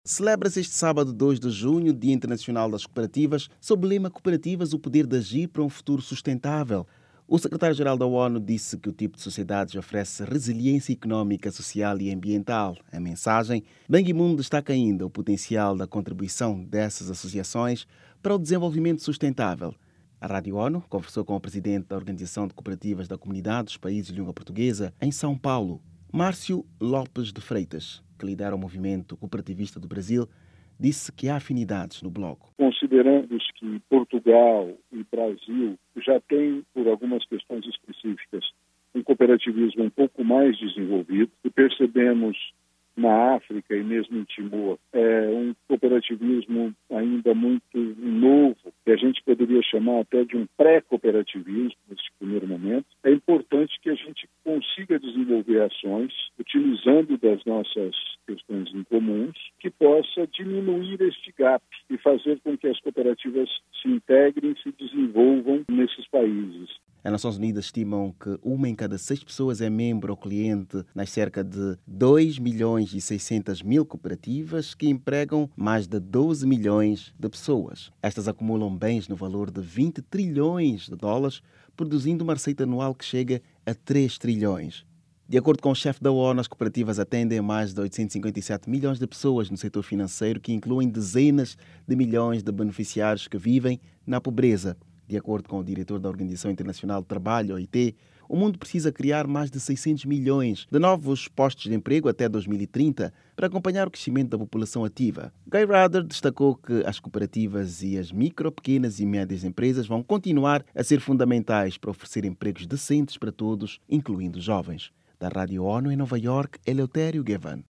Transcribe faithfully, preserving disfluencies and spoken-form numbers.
Celebra-se este sábado, dois de junho, Dia Internacional das Cooperativas, sob o lema Cooperativas, o poder de agir para um futuro sustentável. O secretário-geral da ONU disse que o tipo de sociedades oferece resiliência económica, social e ambiental. Em mensagem, Ban Ki-moon destaca ainda o potencial da contribuição dessas associações para o desenvolvimento sustentável. A Rádio ONU conversou com o presidente da Organização de Cooperativas da Comunidade dos Países de Língua Portuguesa, em São Paulo, Márcio Lopes de Freitas, que lidera o movimento cooperativista do Brasil, disse que há afinidades no bloco. Considerando que Portugal e Brasil já têm, por algumas questões específicas, um cooperativismo um pouco mais desenvolvido, e percebemos na África e mesmo em Timor é um cooperativismo ainda muito novo, que a gente poderia chamar até de um pré-cooperativismo nesse primeiro momento. É importante que a gente consiga desenvolver ações, utilizando das nossas questões em comuns, que possa diminuir este gap e fazer com que as cooperativas se integrem e se desenvolvam nesses países. As Nações Unidas estimam que uma em cada seis pessoas é membro ou cliente nas cerca de dois milhões e seiscentas mil cooperativas que empregam mais de doze milhões de pessoas. Estas acumulam bens no valor de vinte trilhões de dólares, produzindo uma receita anual que chega a três trilhões. De acordo com o chefe da ONU, as cooperativas atendem mais de oitocentos e cinquenta e sete milhões de pessoas no setor financeiro, que incluem dezenas de milhões de beneficiários que vivem na pobreza. De acordo com o diretor da Organização Internacional do Trabalho, O I T, o mundo precisa criar mais de seiscentos milhões de novos postos de emprego até dois mil e trinta para acompanhar o crescimento da população ativa. Guy Ryder destacou que as cooperativas e as micro, pequenas e médias empresas vão continuar a ser fundamentais para oferecer empregos decentes para todos, incluindo jovens. Da Rádio ONU em Nova York, Eleutério Gavan.